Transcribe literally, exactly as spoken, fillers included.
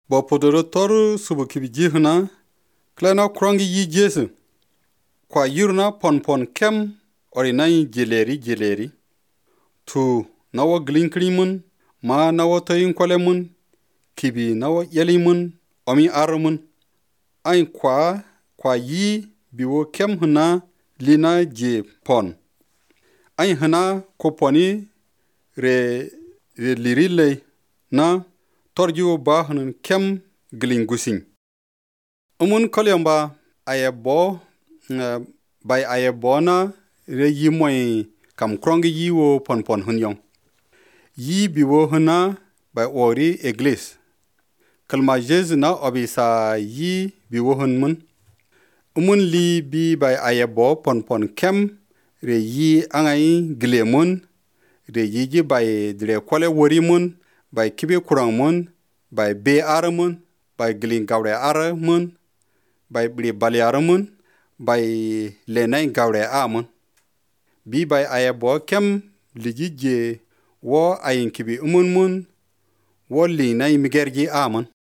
Bo podoro toru subu kibi jihna klana krongi yi jesu kwa yurna pon pon kem orinai jeleri jeleri tu nawo glinkrimun ma nawo toyin kolemun kibi nawo yelimun omi arumun ain kwa kwa yi biwo kem hna lina je pon ain hna ko poni re re lirile na torju ba hnan kem glingusin umun kolyamba ayebo uh, bay ayebona re yimoy kam krongi yiwo pon pon hunyong yi biwo hna bay ori eglis kalma jesu na obisa yi biwo hunmun umun li bi bay ayebo pon pon kem re yi angai glemun re yiji bay dire kole worimun bay kibe kurangmun bay be aramun bay glin gawre aramun bay bri balyaramun bay lenay gawre amun bi bay ayebo kem lijije wo ayin kibi umun mun wo linay migerji amun